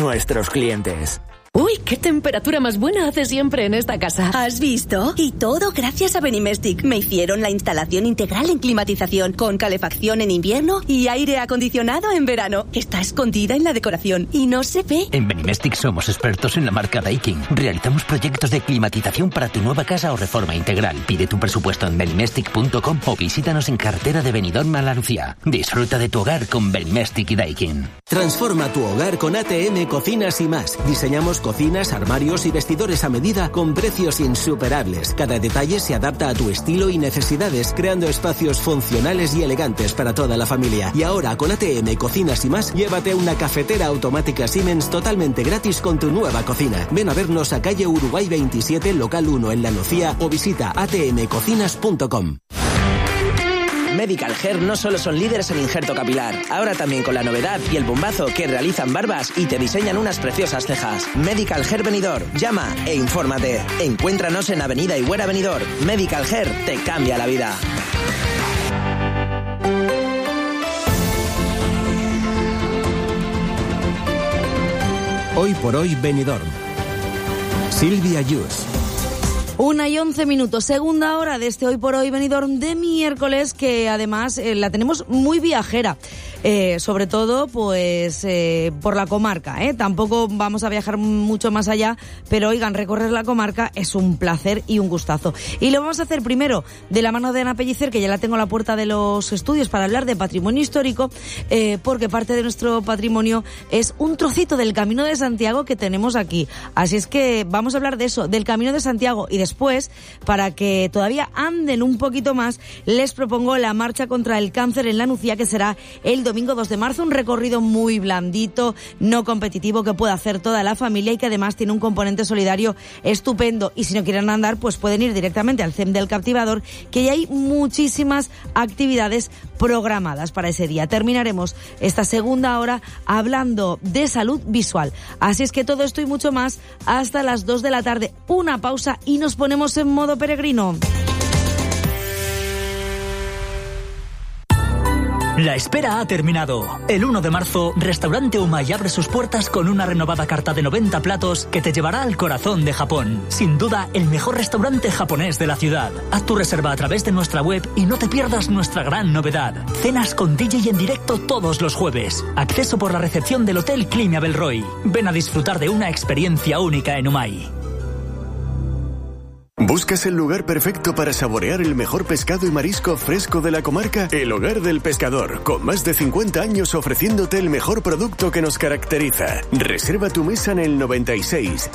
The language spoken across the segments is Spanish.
nuestros clientes. ¡Uy, qué temperatura más buena hace siempre en esta casa! ¿Has visto? Y todo gracias a Benimestic. Me hicieron la instalación integral en climatización, con calefacción en invierno y aire acondicionado en verano. Está escondida en la decoración y no se ve. En Benimestic somos expertos en la marca Daikin. Realizamos proyectos de climatización para tu nueva casa o reforma integral. Pide tu presupuesto en benimestic.com o visítanos en carretera de Benidorm a La Lucía. Disfruta de tu hogar con Benimestic y Daikin. Transforma tu hogar con ATM Cocinas y más. Diseñamos cocinas, armarios y vestidores a medida con precios insuperables. Cada detalle se adapta a tu estilo y necesidades, creando espacios funcionales y elegantes para toda la familia. Y ahora con ATM Cocinas y más, llévate una cafetera automática Siemens totalmente gratis con tu nueva cocina. Ven a vernos a calle Uruguay 27, local 1 en La Lucía o visita atmcocinas.com. Medical Hair no solo son líderes en injerto capilar, ahora también con la novedad y el bombazo que realizan barbas y te diseñan unas preciosas cejas. Medical Hair Benidorm, llama e infórmate. Encuéntranos en Avenida Higuera Benidorm. Medical Hair te cambia la vida. Hoy por hoy Benidorm. Silvia Yus. 1:11, segunda hora de este Hoy por Hoy Benidorm de miércoles, que además la tenemos muy viajera, sobre todo pues por la comarca, tampoco vamos a viajar mucho más allá, pero oigan, recorrer la comarca es un placer y un gustazo. Y lo vamos a hacer primero de la mano de Ana Pellicer, que ya la tengo a la puerta de los estudios para hablar de patrimonio histórico, porque parte de nuestro patrimonio es un trocito del Camino de Santiago que tenemos aquí. Así es que vamos a hablar de eso, del Camino de Santiago, y después, para que todavía anden un poquito más, les propongo la marcha contra el cáncer en La Nucía, que será el domingo 2 de marzo, un recorrido muy blandito, no competitivo, que puede hacer toda la familia y que además tiene un componente solidario estupendo. Y si no quieren andar, pues pueden ir directamente al CEM del Captivador, que ya hay muchísimas actividades programadas para ese día. Terminaremos esta segunda hora hablando de salud visual. Así es que todo esto y mucho más hasta las 2 de la tarde. Una pausa y nos ponemos en modo peregrino. La espera ha terminado. El 1 de marzo, Restaurante Umai abre sus puertas con una renovada carta de 90 platos que te llevará al corazón de Japón. Sin duda, el mejor restaurante japonés de la ciudad. Haz tu reserva a través de nuestra web y no te pierdas nuestra gran novedad. Cenas con DJ en directo todos los jueves. Acceso por la recepción del Hotel Clinia Belroy. Ven a disfrutar de una experiencia única en Umai. ¿Buscas el lugar perfecto para saborear el mejor pescado y marisco fresco de la comarca? El Hogar del Pescador, con más de 50 años ofreciéndote el mejor producto que nos caracteriza. Reserva tu mesa en el 96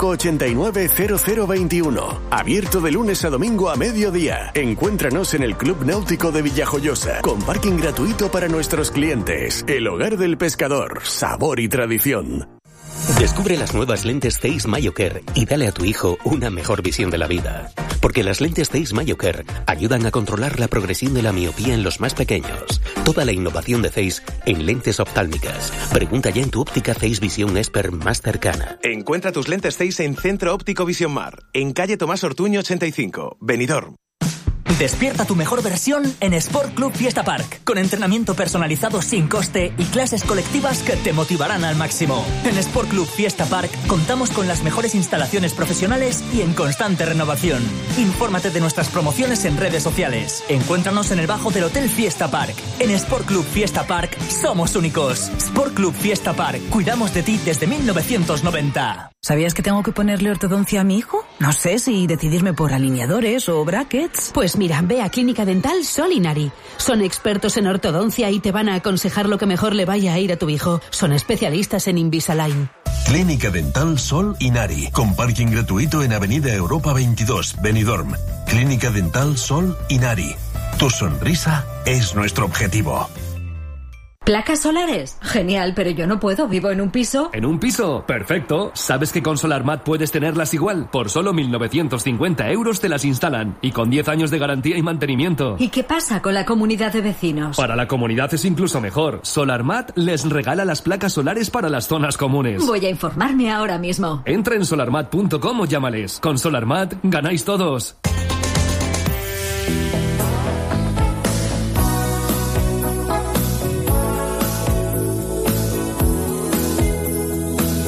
589 0021. Abierto de lunes a domingo a mediodía. Encuéntranos en el Club Náutico de Villajoyosa, con parking gratuito para nuestros clientes. El Hogar del Pescador, sabor y tradición. Descubre las nuevas lentes Zeiss MyoCare y dale a tu hijo una mejor visión de la vida. Porque las lentes Zeiss MyoCare ayudan a controlar la progresión de la miopía en los más pequeños. Toda la innovación de Zeiss en lentes oftálmicas. Pregunta ya en tu óptica Zeiss Visión Expert más cercana. Encuentra tus lentes Zeiss en Centro Óptico Visión Mar, en calle Tomás Ortuño 85, Benidorm. Despierta tu mejor versión en Sport Club Fiesta Park, con entrenamiento personalizado sin coste y clases colectivas que te motivarán al máximo. En Sport Club Fiesta Park contamos con las mejores instalaciones profesionales y en constante renovación. Infórmate de nuestras promociones en redes sociales. Encuéntranos en el bajo del Hotel Fiesta Park. En Sport Club Fiesta Park somos únicos. Sport Club Fiesta Park, cuidamos de ti desde 1990. ¿Sabías que tengo que ponerle ortodoncia a mi hijo? No sé si decidirme por alineadores o brackets. Pues mira, ve a Clínica Dental Sol Inari. Son expertos en ortodoncia y te van a aconsejar lo que mejor le vaya a ir a tu hijo. Son especialistas en Invisalign. Clínica Dental Sol Inari, con parking gratuito en Avenida Europa 22, Benidorm. Clínica Dental Sol Inari. Tu sonrisa es nuestro objetivo. ¿Placas solares? Genial, pero yo no puedo, vivo en un piso. ¿En un piso? Perfecto. ¿Sabes que con SolarMat puedes tenerlas igual? Por solo 1.950 euros te las instalan. Y con 10 años de garantía y mantenimiento. ¿Y qué pasa con la comunidad de vecinos? Para la comunidad es incluso mejor. SolarMat les regala las placas solares para las zonas comunes. Voy a informarme ahora mismo. Entra en solarmat.com o llámales. Con SolarMat ganáis todos.